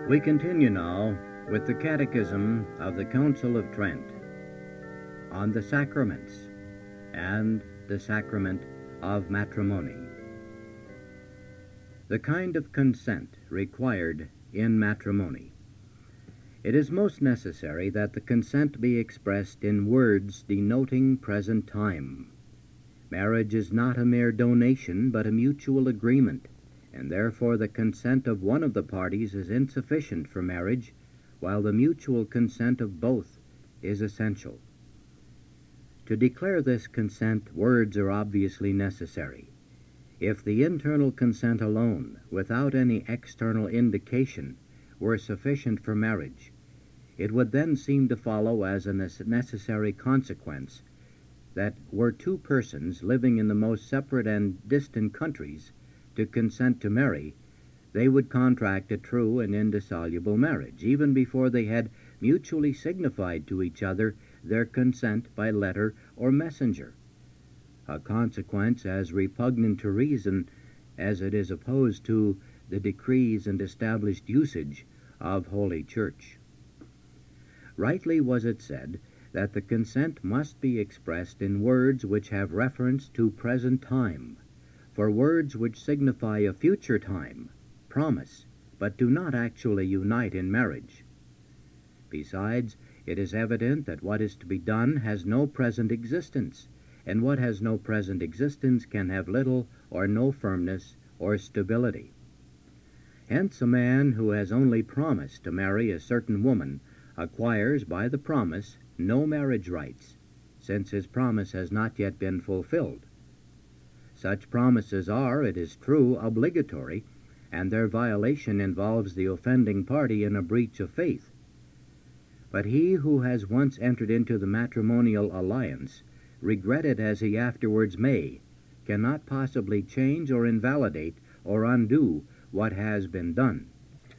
We continue now with the Catechism of the Council of Trent on the sacraments and the sacrament of matrimony. The kind of consent required in matrimony. It is most necessary that the consent be expressed in words denoting present time. Marriage is not a mere donation, but a mutual agreement, and therefore the consent of one of the parties is insufficient for marriage, while the mutual consent of both is essential. To declare this consent, words are obviously necessary. If the internal consent alone, without any external indication, were sufficient for marriage, it would then seem to follow as a necessary consequence that were two persons living in the most separate and distant countries to consent to marry, they would contract a true and indissoluble marriage, even before they had mutually signified to each other their consent by letter or messenger, a consequence as repugnant to reason as it is opposed to the decrees and established usage of Holy Church. Rightly was it said that the consent must be expressed in words which have reference to present time, for words which signify a future time promise, but do not actually unite in marriage. Besides, it is evident that what is to be done has no present existence, and what has no present existence can have little or no firmness or stability. Hence a man who has only promised to marry a certain woman acquires by the promise no marriage rights, since his promise has not yet been fulfilled. Such promises are, it is true, obligatory, and their violation involves the offending party in a breach of faith. But he who has once entered into the matrimonial alliance, regret it as he afterwards may, cannot possibly change or invalidate or undo what has been done.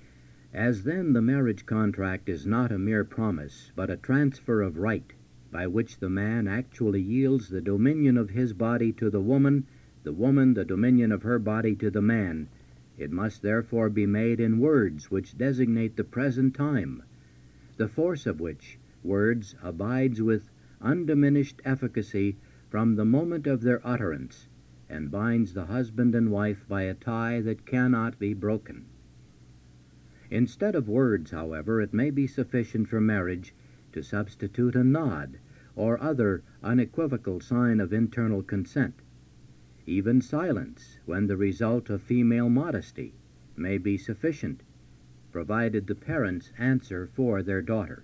As then the marriage contract is not a mere promise, but a transfer of right, by which the man actually yields the dominion of his body to the woman the dominion of her body to the man, it must therefore be made in words which designate the present time, the force of which words abides with undiminished efficacy from the moment of their utterance, and binds the husband and wife by a tie that cannot be broken. Instead of words, however, it may be sufficient for marriage to substitute a nod or other unequivocal sign of internal consent. Even silence, when the result of female modesty, may be sufficient, provided the parents answer for their daughter.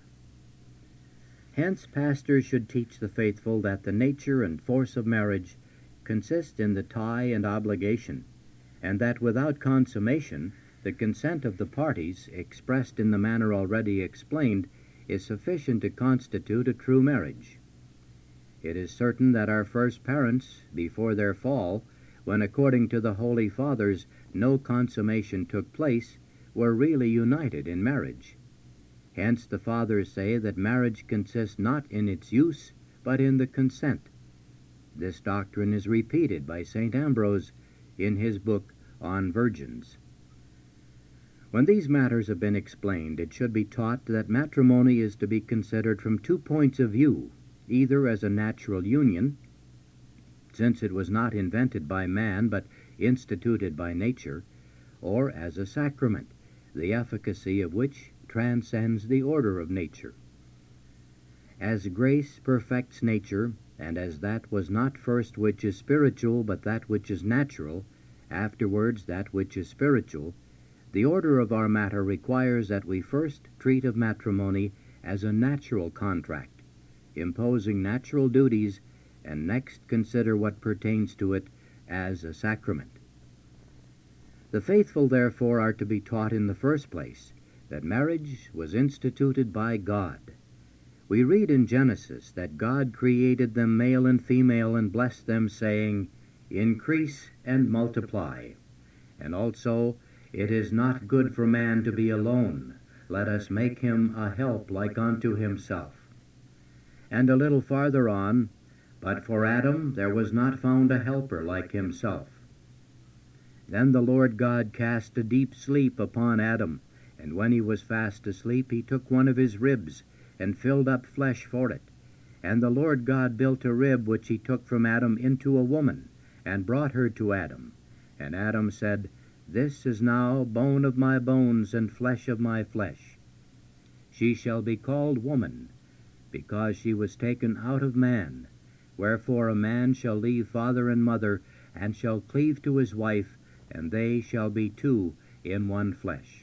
Hence pastors should teach the faithful that the nature and force of marriage consist in the tie and obligation, and that without consummation the consent of the parties, expressed in the manner already explained, is sufficient to constitute a true marriage. It is certain that our first parents, before their fall, when according to the Holy Fathers no consummation took place, were really united in marriage. Hence the Fathers say that marriage consists not in its use, but in the consent. This doctrine is repeated by St. Ambrose in his book on Virgins. When these matters have been explained, it should be taught that matrimony is to be considered from two points of view, either as a natural union, since it was not invented by man but instituted by nature, or as a sacrament, the efficacy of which transcends the order of nature. As grace perfects nature, and as that was not first which is spiritual but that which is natural, afterwards that which is spiritual, the order of our matter requires that we first treat of matrimony as a natural contract, imposing natural duties, and next consider what pertains to it as a sacrament. The faithful, therefore, are to be taught in the first place that marriage was instituted by God. We read in Genesis that God created them male and female and blessed them, saying, "Increase and multiply." And also, "It is not good for man to be alone. Let us make him a help like unto himself." And a little farther on, "But for Adam there was not found a helper like himself." Then the Lord God cast a deep sleep upon Adam, And when he was fast asleep, he took one of his ribs, and filled up flesh for it. And the Lord God built a rib which he took from Adam into a woman, and brought her to Adam. And Adam said, This is now bone of my bones, and flesh of my flesh. She shall be called woman, because she was taken out of man. Wherefore a man shall leave father and mother, and shall cleave to his wife, and they shall be two in one flesh.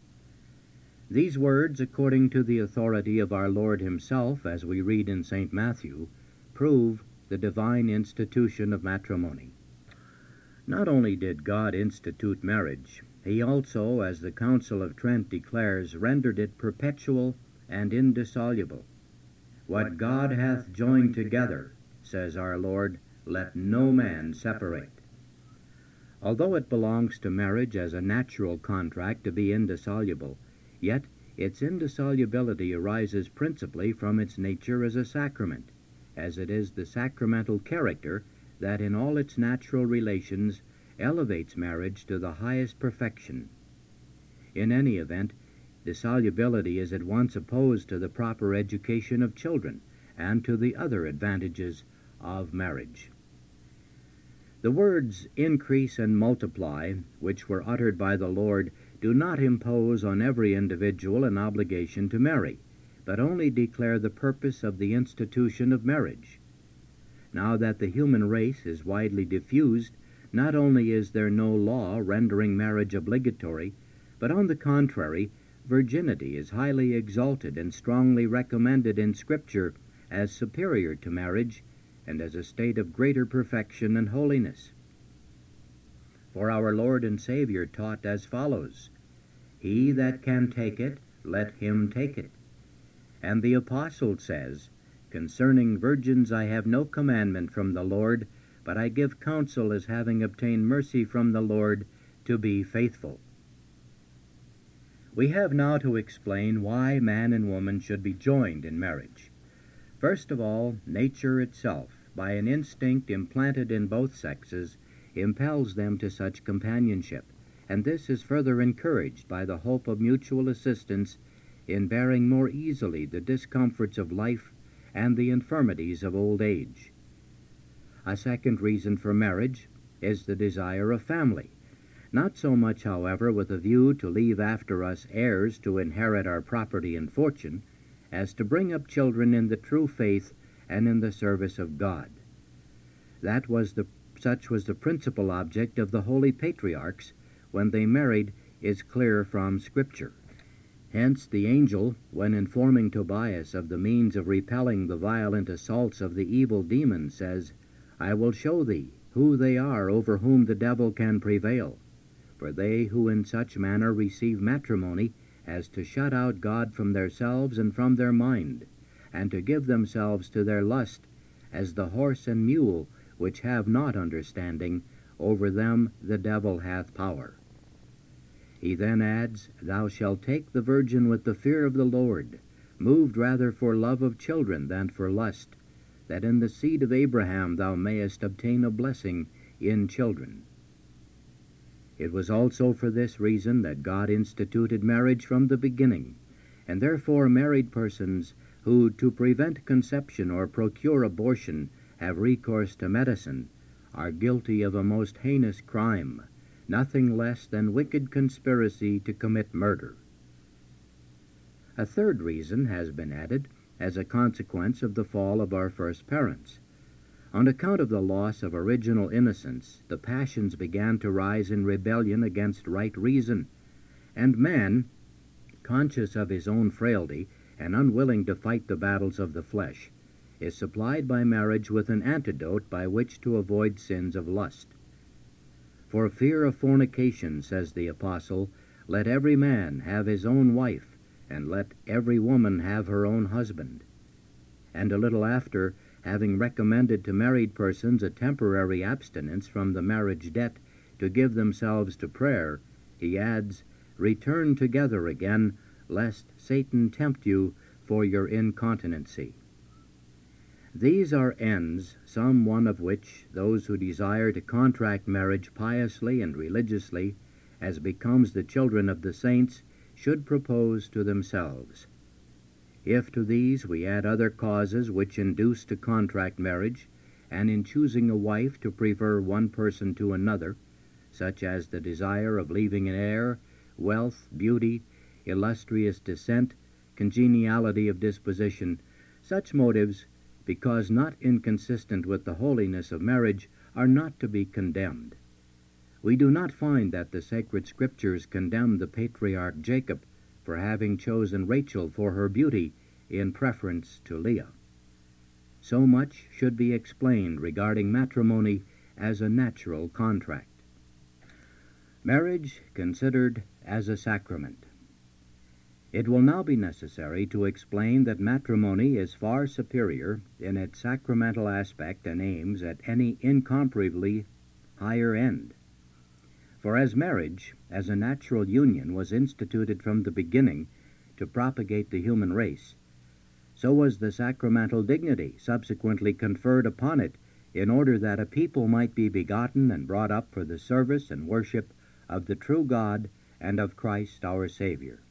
These words, according to the authority of our Lord himself, as we read in St. Matthew, prove the divine institution of matrimony. Not only did God institute marriage, he also, as the Council of Trent declares, rendered it perpetual and indissoluble. What God hath joined together, says our Lord, let no man separate. Although it belongs to marriage as a natural contract to be indissoluble, yet its indissolubility arises principally from its nature as a sacrament, as it is the sacramental character that in all its natural relations elevates marriage to the highest perfection. In any event, dissolubility is at once opposed to the proper education of children and to the other advantages of marriage. The words increase and multiply, which were uttered by the Lord, do not impose on every individual an obligation to marry, but only declare the purpose of the institution of marriage. Now that the human race is widely diffused, not only is there no law rendering marriage obligatory, but on the contrary, virginity is highly exalted and strongly recommended in Scripture as superior to marriage and as a state of greater perfection and holiness. For our Lord and Savior taught as follows, He that can take it, let him take it. And the Apostle says, Concerning virgins I have no commandment from the Lord, but I give counsel as having obtained mercy from the Lord to be faithful. We have now to explain why man and woman should be joined in marriage. First of all, nature itself, by an instinct implanted in both sexes, impels them to such companionship, and this is further encouraged by the hope of mutual assistance in bearing more easily the discomforts of life and the infirmities of old age. A second reason for marriage is the desire of family, not so much, however, with a view to leave after us heirs to inherit our property and fortune, as to bring up children in the true faith and in the service of God. Such was the principal object of the holy patriarchs when they married is clear from Scripture. Hence the angel, when informing Tobias of the means of repelling the violent assaults of the evil demon, says, I will show thee who they are over whom the devil can prevail. For they who in such manner receive matrimony as to shut out God from themselves and from their mind, and to give themselves to their lust, as the horse and mule, which have not understanding, over them the devil hath power. He then adds, Thou shalt take the virgin with the fear of the Lord, moved rather for love of children than for lust, that in the seed of Abraham thou mayest obtain a blessing in children. It was also for this reason that God instituted marriage from the beginning, and therefore married persons who, to prevent conception or procure abortion, have recourse to medicine, are guilty of a most heinous crime, nothing less than wicked conspiracy to commit murder. A third reason has been added as a consequence of the fall of our first parents. On account of the loss of original innocence, the passions began to rise in rebellion against right reason, and man, conscious of his own frailty and unwilling to fight the battles of the flesh, is supplied by marriage with an antidote by which to avoid sins of lust. For fear of fornication, says the Apostle, let every man have his own wife, and let every woman have her own husband. And a little after, having recommended to married persons a temporary abstinence from the marriage debt to give themselves to prayer, he adds, Return together again, lest Satan tempt you for your incontinency. These are ends, some one of which those who desire to contract marriage piously and religiously, as becomes the children of the saints, should propose to themselves. If to these we add other causes which induce to contract marriage, and in choosing a wife to prefer one person to another, such as the desire of leaving an heir, wealth, beauty, illustrious descent, congeniality of disposition, such motives, because not inconsistent with the holiness of marriage, are not to be condemned. We do not find that the sacred Scriptures condemn the patriarch Jacob for having chosen Rachel for her beauty in preference to Leah. So much should be explained regarding matrimony as a natural contract. Marriage considered as a sacrament. It will now be necessary to explain that matrimony is far superior in its sacramental aspect and aims at any incomparably higher end. For as marriage, as a natural union, was instituted from the beginning to propagate the human race, so was the sacramental dignity subsequently conferred upon it in order that a people might be begotten and brought up for the service and worship of the true God and of Christ our Savior.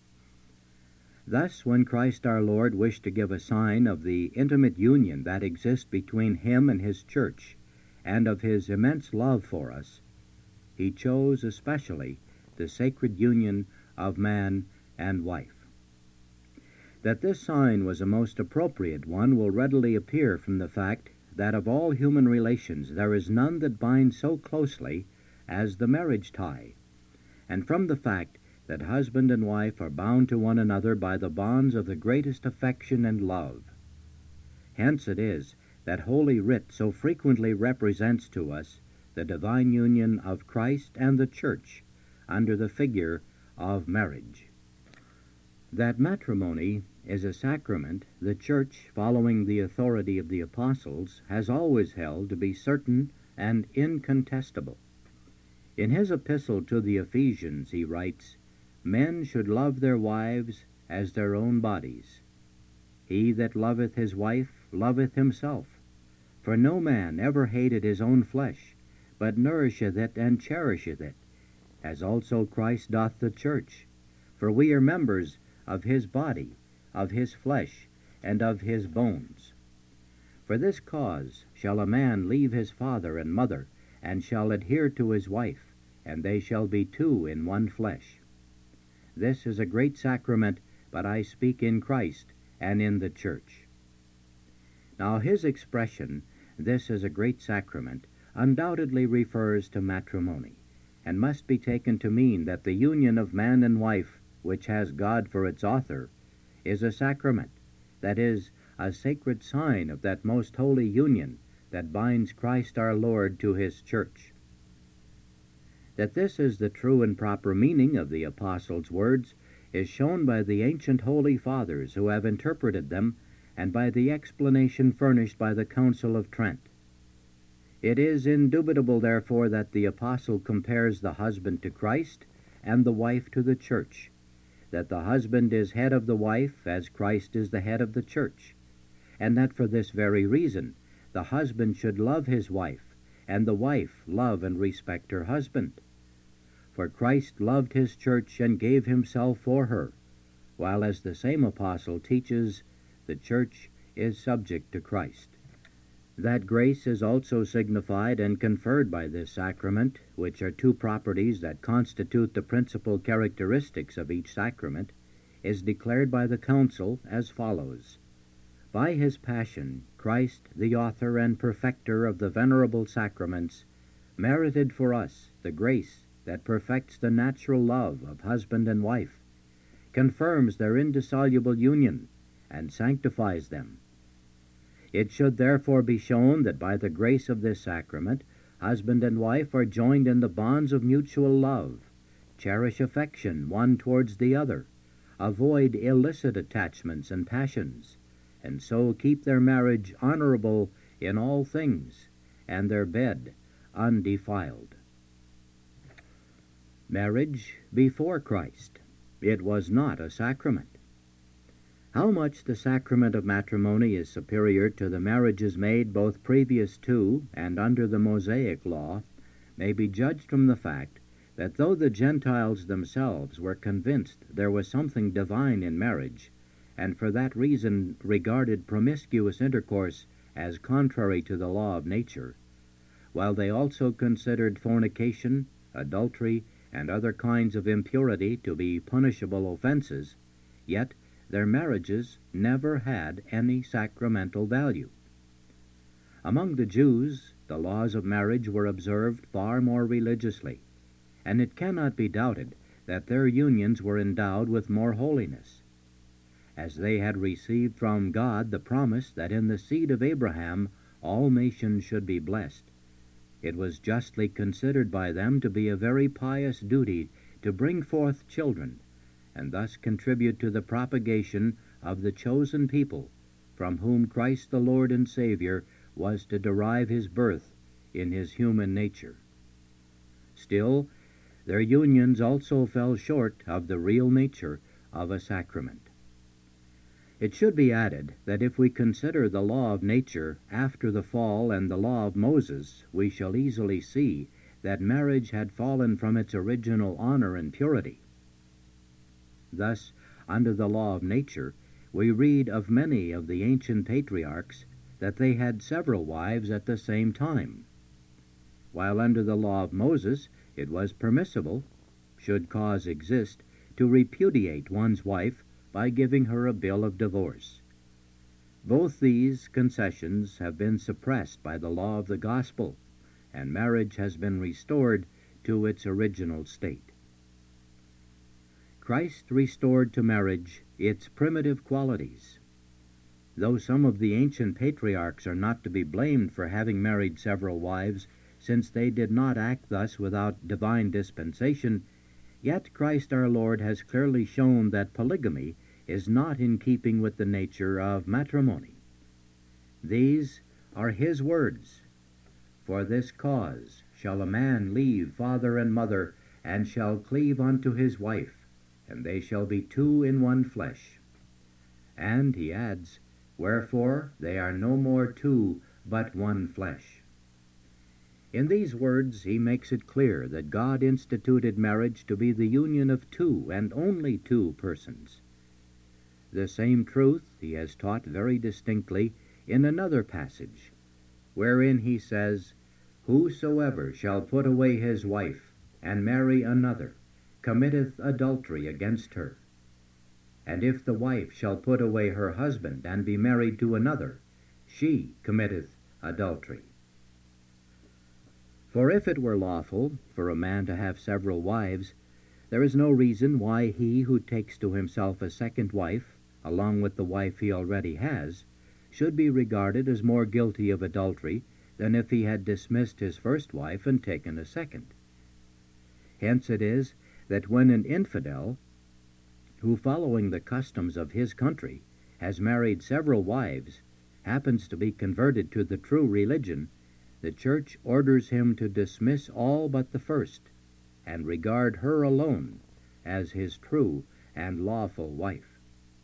Thus, when Christ our Lord wished to give a sign of the intimate union that exists between him and his church, and of his immense love for us, he chose especially the sacred union of man and wife. That this sign was a most appropriate one will readily appear from the fact that of all human relations there is none that binds so closely as the marriage tie, and from the fact that husband and wife are bound to one another by the bonds of the greatest affection and love. Hence it is that Holy Writ so frequently represents to us the divine union of Christ and the Church under the figure of marriage. That matrimony is a sacrament, the Church, following the authority of the Apostles, has always held to be certain and incontestable. In his epistle to the Ephesians he writes, "Men should love their wives as their own bodies. He that loveth his wife loveth himself. For no man ever hated his own flesh, but nourisheth it and cherisheth it, as also Christ doth the church. For we are members of his body, of his flesh, and of his bones. For this cause shall a man leave his father and mother, and shall adhere to his wife, and they shall be two in one flesh. This is a great sacrament, but I speak in Christ and in the church." Now his expression, "This is a great sacrament," undoubtedly refers to matrimony, and must be taken to mean that the union of man and wife, which has God for its author, is a sacrament, that is, a sacred sign of that most holy union that binds Christ our Lord to his church. That this is the true and proper meaning of the Apostles' words is shown by the ancient holy fathers who have interpreted them, and by the explanation furnished by the Council of Trent. It is indubitable, therefore, that the Apostle compares the husband to Christ and the wife to the church, that the husband is head of the wife as Christ is the head of the church, and that for this very reason the husband should love his wife, and the wife love and respect her husband. For Christ loved his church and gave himself for her, while, as the same apostle teaches, the church is subject to Christ. That grace is also signified and conferred by this sacrament, which are two properties that constitute the principal characteristics of each sacrament, is declared by the Council as follows: "By his passion, Christ, the author and perfecter of the venerable sacraments, merited for us the grace that perfects the natural love of husband and wife, confirms their indissoluble union, and sanctifies them. It should therefore be shown that by the grace of this sacrament, husband and wife are joined in the bonds of mutual love, cherish affection one towards the other, avoid illicit attachments and passions, and so keep their marriage honorable in all things, and their bed undefiled." Marriage before Christ. It was not a sacrament. How much the sacrament of matrimony is superior to the marriages made both previous to and under the Mosaic law may be judged from the fact that though the Gentiles themselves were convinced there was something divine in marriage, and for that reason regarded promiscuous intercourse as contrary to the law of nature, while they also considered fornication, adultery, and other kinds of impurity to be punishable offenses, yet their marriages never had any sacramental value. Among the Jews, the laws of marriage were observed far more religiously, and it cannot be doubted that their unions were endowed with more holiness. As they had received from God the promise that in the seed of Abraham all nations should be blessed, it was justly considered by them to be a very pious duty to bring forth children, and thus contribute to the propagation of the chosen people, from whom Christ the Lord and Savior was to derive his birth in his human nature. Still, their unions also fell short of the real nature of a sacrament. It should be added that if we consider the law of nature after the fall and the law of Moses, we shall easily see that marriage had fallen from its original honor and purity. Thus, under the law of nature, we read of many of the ancient patriarchs that they had several wives at the same time, while under the law of Moses it was permissible, should cause exist, to repudiate one's wife by giving her a bill of divorce. Both these concessions have been suppressed by the law of the gospel, and marriage has been restored to its original state. Christ restored to marriage its primitive qualities. Though some of the ancient patriarchs are not to be blamed for having married several wives, since they did not act thus without divine dispensation, yet Christ our Lord has clearly shown that polygamy is not in keeping with the nature of matrimony. These are his words: "For this cause shall a man leave father and mother, and shall cleave unto his wife, and they shall be two in one flesh." And he adds, "Wherefore they are no more two, but one flesh." In these words he makes it clear that God instituted marriage to be the union of two, and only two, persons. The same truth he has taught very distinctly in another passage, wherein he says, "Whosoever shall put away his wife, and marry another, committeth adultery against her. And if the wife shall put away her husband, and be married to another, she committeth adultery." For if it were lawful for a man to have several wives, there is no reason why he who takes to himself a second wife, along with the wife he already has, should be regarded as more guilty of adultery than if he had dismissed his first wife and taken a second. Hence it is that when an infidel, who, following the customs of his country, has married several wives, happens to be converted to the true religion, the Church orders him to dismiss all but the first, and regard her alone as his true and lawful wife.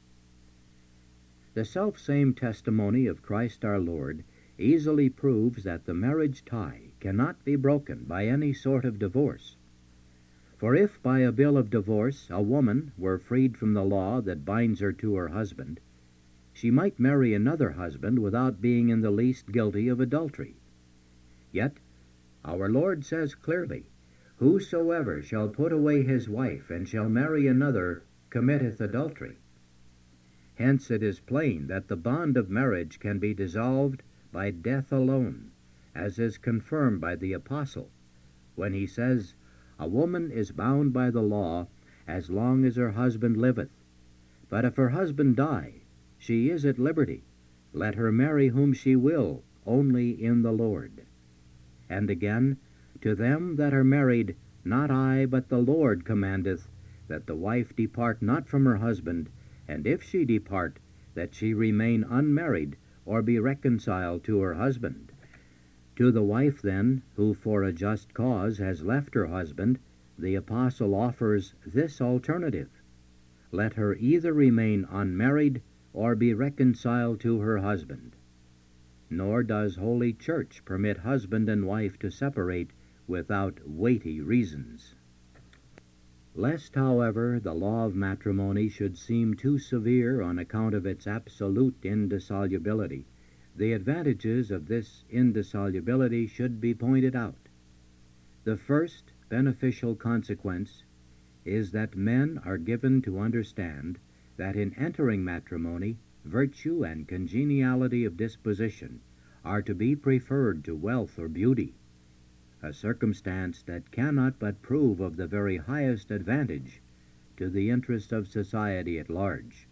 The self-same testimony of Christ our Lord easily proves that the marriage tie cannot be broken by any sort of divorce. For if by a bill of divorce a woman were freed from the law that binds her to her husband, she might marry another husband without being in the least guilty of adultery. Yet our Lord says clearly, "Whosoever shall put away his wife, and shall marry another, committeth adultery." Hence it is plain that the bond of marriage can be dissolved by death alone, as is confirmed by the Apostle, when he says, "A woman is bound by the law as long as her husband liveth. But if her husband die, she is at liberty. Let her marry whom she will, only in the Lord." And again, "To them that are married, not I, but the Lord commandeth, that the wife depart not from her husband, and if she depart, that she remain unmarried, or be reconciled to her husband." To the wife, then, who for a just cause has left her husband, the Apostle offers this alternative: let her either remain unmarried, or be reconciled to her husband. Nor does Holy Church permit husband and wife to separate without weighty reasons. Lest, however, the law of matrimony should seem too severe on account of its absolute indissolubility, the advantages of this indissolubility should be pointed out. The first beneficial consequence is that men are given to understand that in entering matrimony, virtue and congeniality of disposition are to be preferred to wealth or beauty, a circumstance that cannot but prove of the very highest advantage to the interest of society at large.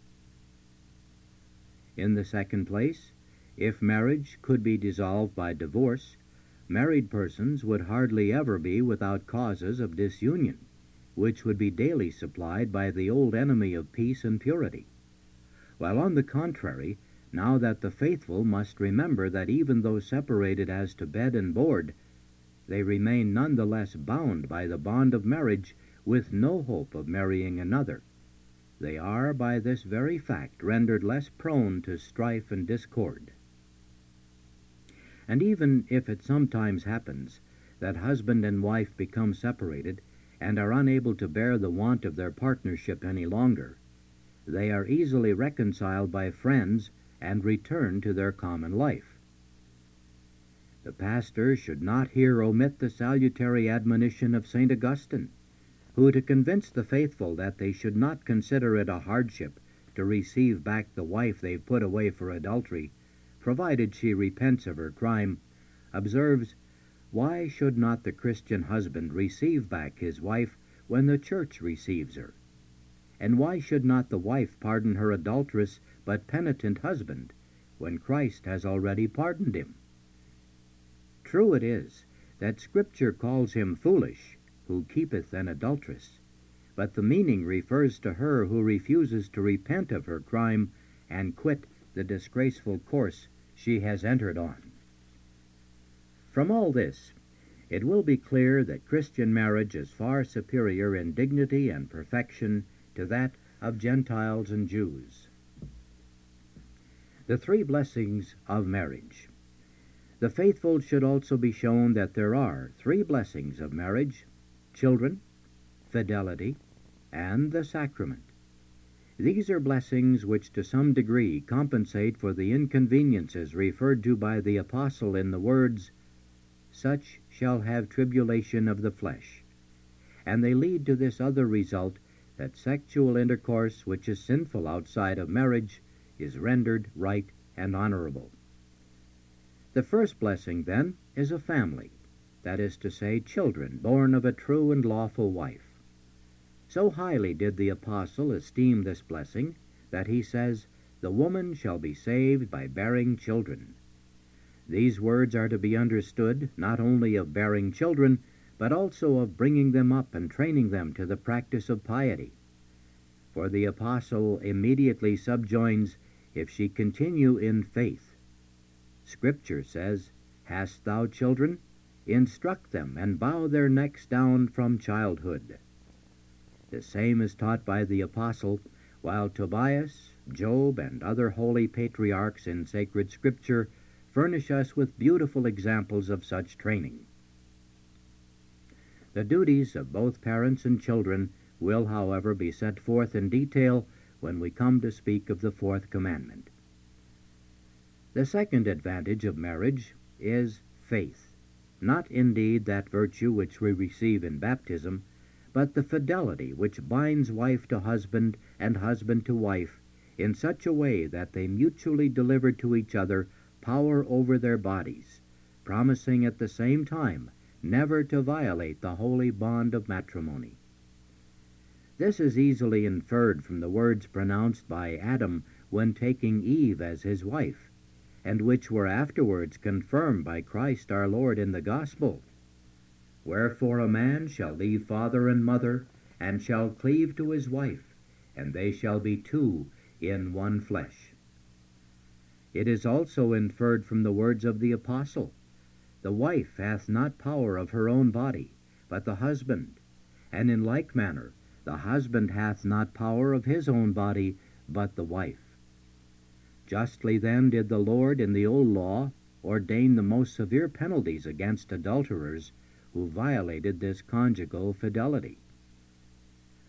In the second place, if marriage could be dissolved by divorce, married persons would hardly ever be without causes of disunion, which would be daily supplied by the old enemy of peace and purity. While on the contrary, now that the faithful must remember that even though separated as to bed and board, they remain none the less bound by the bond of marriage with no hope of marrying another. They are by this very fact rendered less prone to strife and discord. And even if it sometimes happens that husband and wife become separated and are unable to bear the want of their partnership any longer, they are easily reconciled by friends and return to their common life. The pastor should not here omit the salutary admonition of St. Augustine, who, to convince the faithful that they should not consider it a hardship to receive back the wife they've put away for adultery, provided she repents of her crime, observes, "Why should not the Christian husband receive back his wife when the church receives her? And why should not the wife pardon her adulterous but penitent husband when Christ has already pardoned him?" True it is that Scripture calls him foolish who keepeth an adulteress, but the meaning refers to her who refuses to repent of her crime and quit the disgraceful course she has entered on. From all this, it will be clear that Christian marriage is far superior in dignity and perfection to that of Gentiles and Jews. The three blessings of marriage. The faithful should also be shown that there are three blessings of marriage: children, fidelity, and the sacrament. These are blessings which to some degree compensate for the inconveniences referred to by the apostle in the words, "Such shall have tribulation of the flesh," and they lead to this other result, that sexual intercourse which is sinful outside of marriage is rendered right and honorable. The first blessing, then, is a family, that is to say, children born of a true and lawful wife. So highly did the apostle esteem this blessing that he says, "The woman shall be saved by bearing children." These words are to be understood not only of bearing children, but also of bringing them up and training them to the practice of piety. For the apostle immediately subjoins, "If she continue in faith." Scripture says, "Hast thou children? Instruct them, and bow their necks down from childhood." The same is taught by the apostle, while Tobias, Job, and other holy patriarchs in sacred Scripture furnish us with beautiful examples of such training. The duties of both parents and children will, however, be set forth in detail when we come to speak of the fourth commandment. The second advantage of marriage is faith, not indeed that virtue which we receive in baptism, but the fidelity which binds wife to husband and husband to wife in such a way that they mutually deliver to each other power over their bodies, promising at the same time never to violate the holy bond of matrimony. This is easily inferred from the words pronounced by Adam when taking Eve as his wife, and which were afterwards confirmed by Christ our Lord in the Gospel. "Wherefore a man shall leave father and mother, and shall cleave to his wife, and they shall be two in one flesh." It is also inferred from the words of the apostle, "The wife hath not power of her own body, but the husband, and in like manner the husband hath not power of his own body, but the wife." Justly then did the Lord in the old law ordain the most severe penalties against adulterers who violated this conjugal fidelity.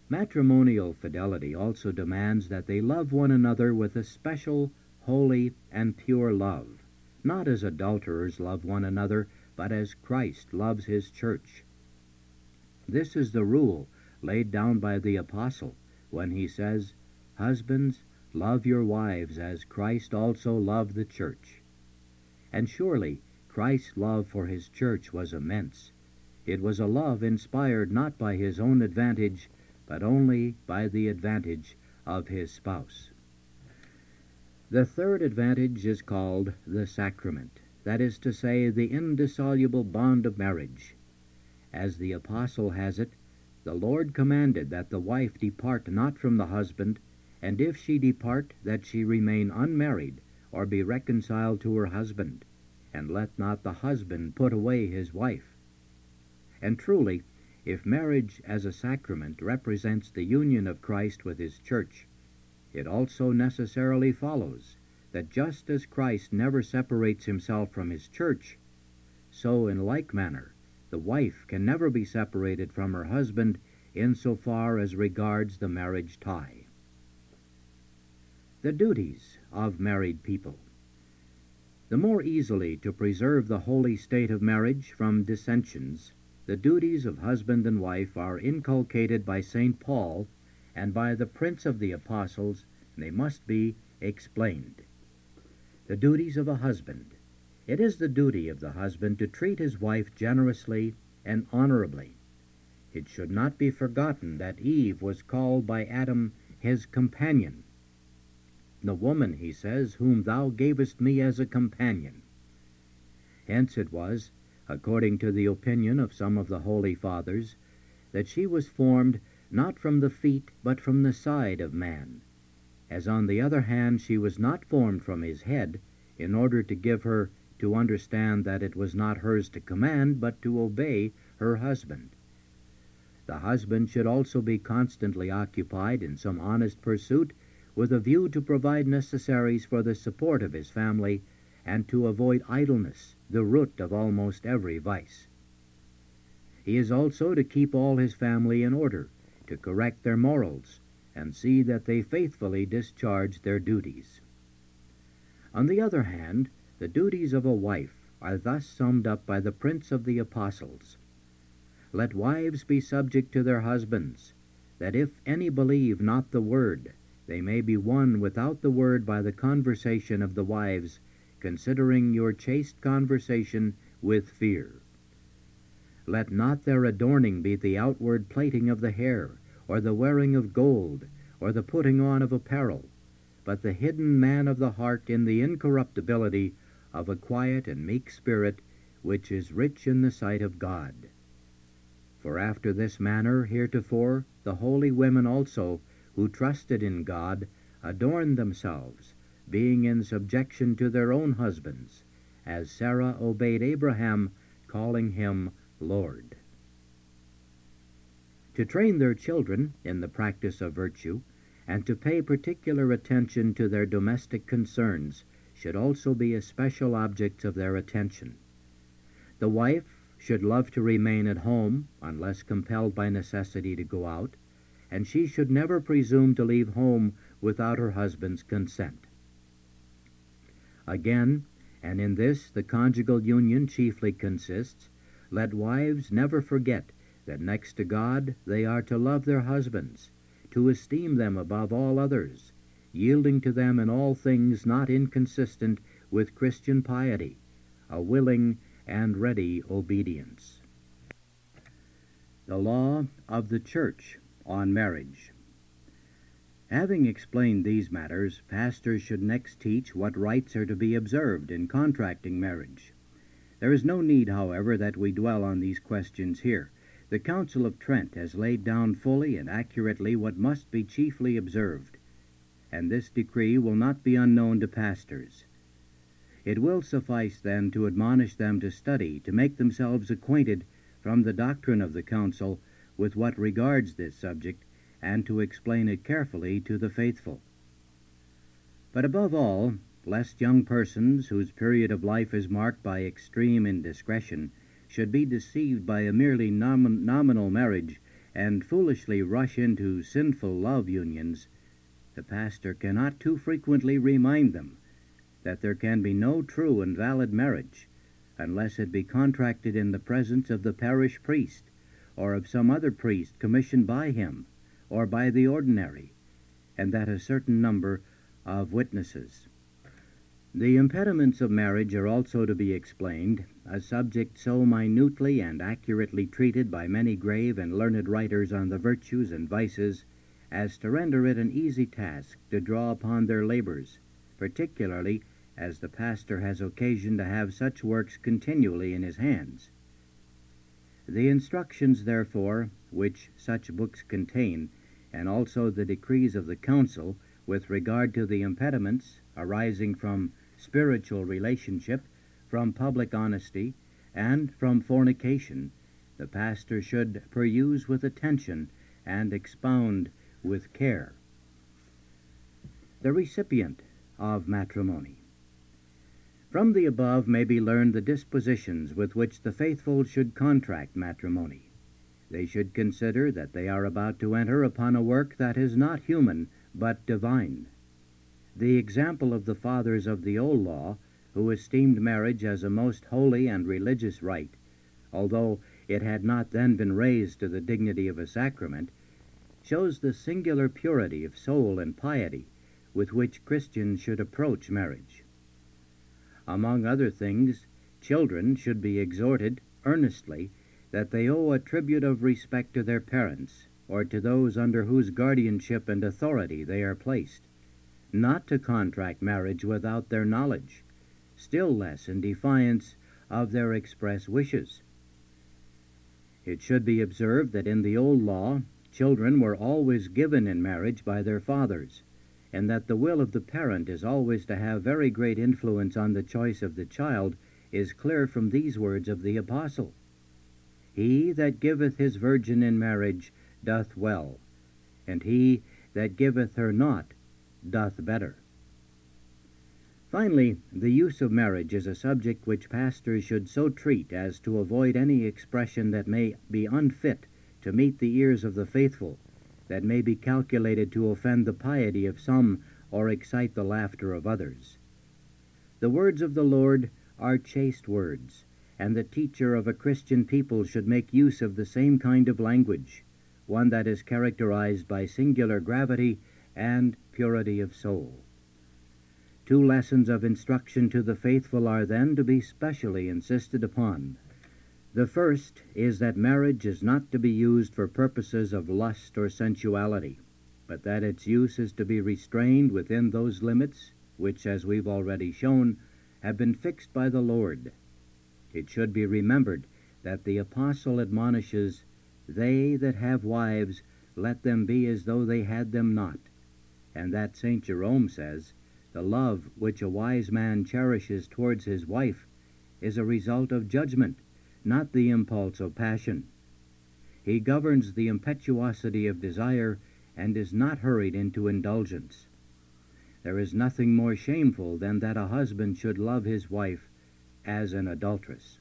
Matrimonial fidelity also demands that they love one another with a special, holy, and pure love, not as adulterers love one another, but as Christ loves his church. This is the rule laid down by the apostle when he says, "Husbands, love your wives as Christ also loved the church." And surely Christ's love for his church was immense. It was a love inspired not by his own advantage, but only by the advantage of his spouse. The third advantage is called the sacrament, that is to say, the indissoluble bond of marriage. As the apostle has it, the Lord commanded that the wife depart not from the husband, and if she depart, that she remain unmarried, or be reconciled to her husband, and let not the husband put away his wife. And truly, if marriage as a sacrament represents the union of Christ with his church, it also necessarily follows that just as Christ never separates himself from his church, so in like manner the wife can never be separated from her husband insofar as regards the marriage tie. The duties of married people. The more easily to preserve the holy state of marriage from dissensions, the duties of husband and wife are inculcated by St. Paul, and by the Prince of the Apostles they must be explained. The duties of a husband. It is the duty of the husband to treat his wife generously and honorably. It should not be forgotten that Eve was called by Adam his companion. "The woman," he says, "whom thou gavest me as a companion." Hence it was, according to the opinion of some of the holy fathers, that she was formed not from the feet but from the side of man, as on the other hand she was not formed from his head, in order to give her to understand that it was not hers to command but to obey her husband. The husband should also be constantly occupied in some honest pursuit with a view to provide necessaries for the support of his family, and to avoid idleness, the root of almost every vice. He is also to keep all his family in order, to correct their morals, and see that they faithfully discharge their duties. On the other hand, the duties of a wife are thus summed up by the Prince of the Apostles. "Let wives be subject to their husbands, that if any believe not the word, they may be won without the word by the conversation of the wives, considering your chaste conversation with fear. Let not their adorning be the outward plaiting of the hair, or the wearing of gold, or the putting on of apparel, but the hidden man of the heart in the incorruptibility of a quiet and meek spirit, which is rich in the sight of God. For after this manner heretofore the holy women also, who trusted in God, adorned themselves, being in subjection to their own husbands, as Sarah obeyed Abraham, calling him Lord." To train their children in the practice of virtue, and to pay particular attention to their domestic concerns, should also be especial objects of their attention. The wife should love to remain at home, unless compelled by necessity to go out, and she should never presume to leave home without her husband's consent. Again, and in this the conjugal union chiefly consists, let wives never forget that next to God they are to love their husbands, to esteem them above all others, yielding to them in all things not inconsistent with Christian piety, a willing and ready obedience. The law of the Church on marriage. Having explained these matters, pastors should next teach what rites are to be observed in contracting marriage. There is no need, however, that we dwell on these questions here. The Council of Trent has laid down fully and accurately what must be chiefly observed, and this decree will not be unknown to pastors. It will suffice, then, to admonish them to study, to make themselves acquainted from the doctrine of the Council with what regards this subject, and to explain it carefully to the faithful. But above all, lest young persons, whose period of life is marked by extreme indiscretion, should be deceived by a merely nominal marriage, and foolishly rush into sinful love unions, the pastor cannot too frequently remind them that there can be no true and valid marriage unless it be contracted in the presence of the parish priest, or of some other priest commissioned by him, or by the ordinary, and that a certain number of witnesses. The impediments of marriage are also to be explained, a subject so minutely and accurately treated by many grave and learned writers on the virtues and vices as to render it an easy task to draw upon their labors, particularly as the pastor has occasion to have such works continually in his hands. The instructions, therefore, which such books contain, and also the decrees of the council with regard to the impediments arising from spiritual relationship, from public honesty, and from fornication, the pastor should peruse with attention and expound with care. The recipient of matrimony. From the above may be learned the dispositions with which the faithful should contract matrimony. They should consider that they are about to enter upon a work that is not human, but divine. The example of the fathers of the old law, who esteemed marriage as a most holy and religious rite, although it had not then been raised to the dignity of a sacrament, shows the singular purity of soul and piety with which Christians should approach marriage. Among other things, children should be exhorted earnestly that they owe a tribute of respect to their parents, or to those under whose guardianship and authority they are placed, not to contract marriage without their knowledge, still less in defiance of their express wishes. It should be observed that in the old law, children were always given in marriage by their fathers, and that the will of the parent is always to have very great influence on the choice of the child is clear from these words of the apostle. He that giveth his virgin in marriage doth well, and he that giveth her not doth better. Finally, the use of marriage is a subject which pastors should so treat as to avoid any expression that may be unfit to meet the ears of the faithful, that may be calculated to offend the piety of some or excite the laughter of others. The words of the Lord are chaste words, and the teacher of a Christian people should make use of the same kind of language, one that is characterized by singular gravity and purity of soul. 2 lessons of instruction to the faithful are then to be specially insisted upon. The first is that marriage is not to be used for purposes of lust or sensuality, but that its use is to be restrained within those limits which, as we've already shown, have been fixed by the Lord. It should be remembered that the apostle admonishes, "They that have wives, let them be as though they had them not," and that St. Jerome says, "The love which a wise man cherishes towards his wife is a result of judgment, not the impulse of passion. He governs the impetuosity of desire and is not hurried into indulgence. There is nothing more shameful than that a husband should love his wife as an adulteress."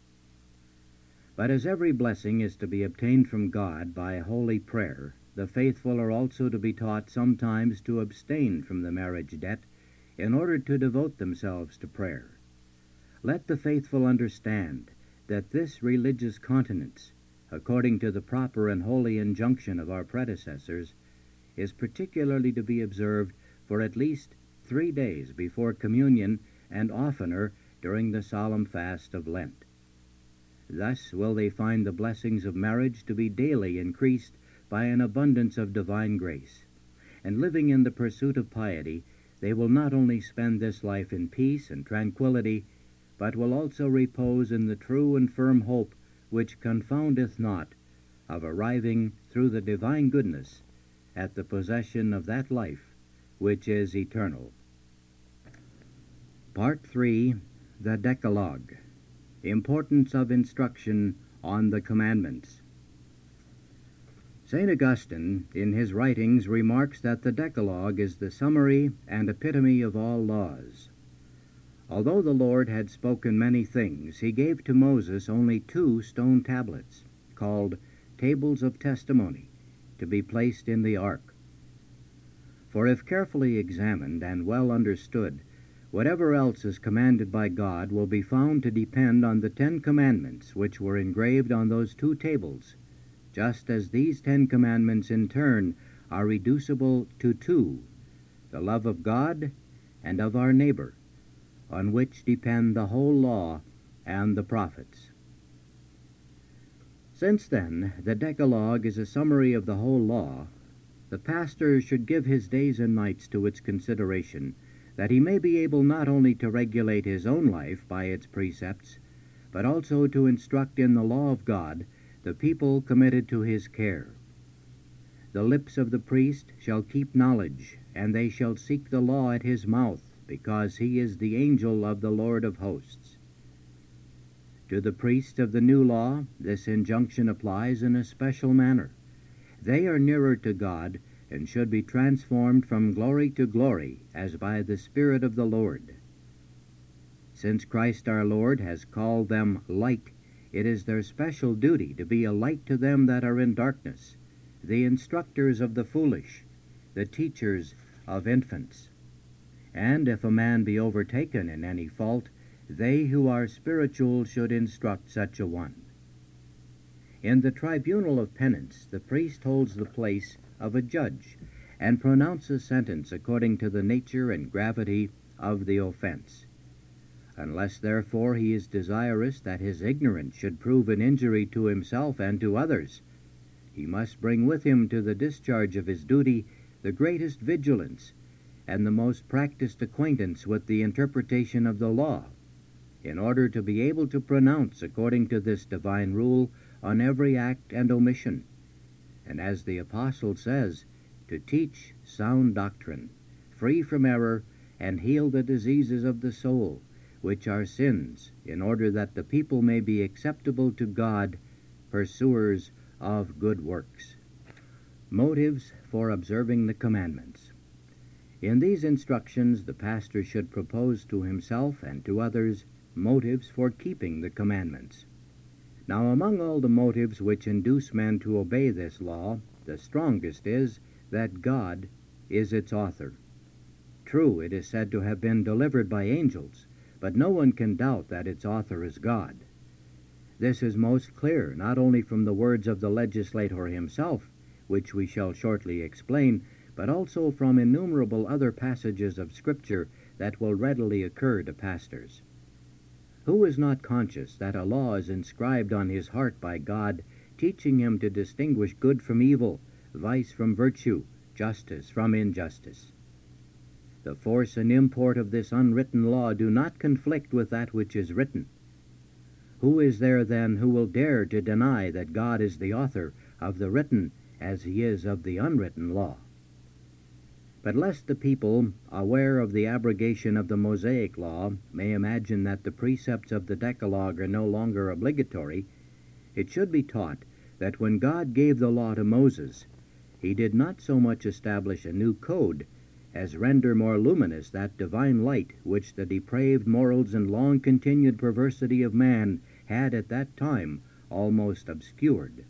But as every blessing is to be obtained from God by holy prayer, the faithful are also to be taught sometimes to abstain from the marriage debt in order to devote themselves to prayer. Let the faithful understand that this religious continence, according to the proper and holy injunction of our predecessors, is particularly to be observed for at least 3 days before communion and oftener during the solemn fast of Lent. Thus will they find the blessings of marriage to be daily increased by an abundance of divine grace, and living in the pursuit of piety, they will not only spend this life in peace and tranquility, but will also repose in the true and firm hope which confoundeth not, of arriving through the divine goodness at the possession of that life which is eternal. Part 3. The Decalogue. Importance of instruction on the commandments. St. Augustine, in his writings, remarks that the Decalogue is the summary and epitome of all laws. Although the Lord had spoken many things, he gave to Moses only 2 stone tablets, called tables of testimony, to be placed in the ark. For if carefully examined and well understood, whatever else is commanded by God will be found to depend on the 10 commandments which were engraved on those 2 tables, just as these 10 commandments in turn are reducible to 2, the love of God and of our neighbor, on which depend the whole law and the prophets. Since then the Decalogue is a summary of the whole law, the pastor should give his days and nights to its consideration, that he may be able not only to regulate his own life by its precepts, but also to instruct in the law of God the people committed to his care. The lips of the priest shall keep knowledge, and they shall seek the law at his mouth, because he is the angel of the Lord of hosts. To the priests of the new law, this injunction applies in a special manner. They are nearer to God, and should be transformed from glory to glory, as by the Spirit of the Lord. Since Christ our Lord has called them light, it is their special duty to be a light to them that are in darkness, the instructors of the foolish, the teachers of infants. And if a man be overtaken in any fault, they who are spiritual should instruct such a one. In the tribunal of penance, the priest holds the place of a judge, and pronounces sentence according to the nature and gravity of the offense. Unless, therefore, he is desirous that his ignorance should prove an injury to himself and to others, he must bring with him to the discharge of his duty the greatest vigilance and the most practiced acquaintance with the interpretation of the law, in order to be able to pronounce according to this divine rule on every act and omission, and as the Apostle says, to teach sound doctrine, free from error, and heal the diseases of the soul, which are sins, in order that the people may be acceptable to God, pursuers of good works. Motives for observing the commandments. In these instructions the pastor should propose to himself and to others motives for keeping the commandments. Now, among all the motives which induce men to obey this law, the strongest is that God is its author. True, it is said to have been delivered by angels, but no one can doubt that its author is God. This is most clear not only from the words of the legislator himself, which we shall shortly explain, but also from innumerable other passages of Scripture that will readily occur to pastors. Who is not conscious that a law is inscribed on his heart by God, teaching him to distinguish good from evil, vice from virtue, justice from injustice? The force and import of this unwritten law do not conflict with that which is written. Who is there, then, who will dare to deny that God is the author of the written as he is of the unwritten law? But lest the people, aware of the abrogation of the Mosaic law, may imagine that the precepts of the Decalogue are no longer obligatory, it should be taught that when God gave the law to Moses, he did not so much establish a new code as render more luminous that divine light which the depraved morals and long-continued perversity of man had at that time almost obscured.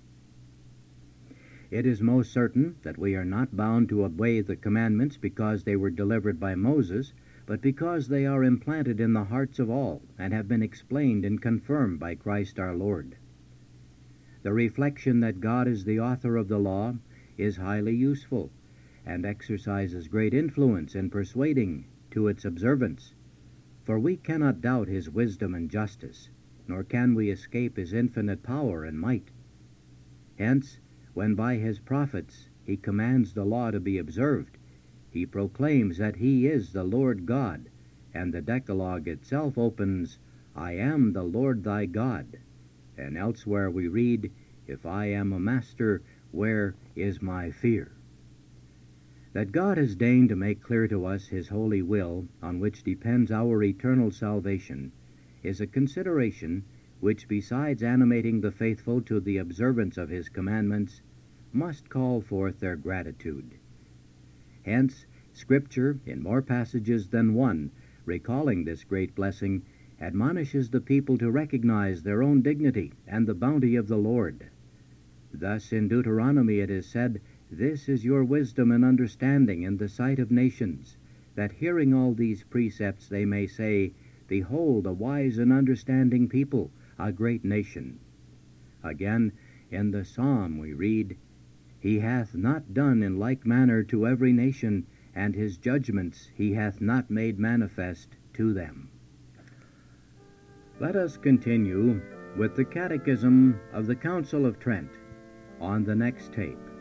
It is most certain that we are not bound to obey the commandments because they were delivered by Moses, but because they are implanted in the hearts of all and have been explained and confirmed by Christ our Lord. The reflection that God is the author of the law is highly useful, and exercises great influence in persuading to its observance, for we cannot doubt his wisdom and justice, nor can we escape his infinite power and might. Hence, when by his prophets he commands the law to be observed, he proclaims that he is the Lord God, and the Decalogue itself opens, I am the Lord thy God, and elsewhere we read, If I am a master, where is my fear? That God has deigned to make clear to us his holy will, on which depends our eternal salvation, is a consideration which, besides animating the faithful to the observance of his commandments, must call forth their gratitude. Hence, Scripture, in more passages than one, recalling this great blessing, admonishes the people to recognize their own dignity and the bounty of the Lord. Thus in Deuteronomy it is said, "This is your wisdom and understanding in the sight of nations, that hearing all these precepts they may say, Behold, a wise and understanding people, a great nation." Again, in the Psalm we read, "He hath not done in like manner to every nation, and his judgments he hath not made manifest to them." Let us continue with the Catechism of the Council of Trent on the next tape.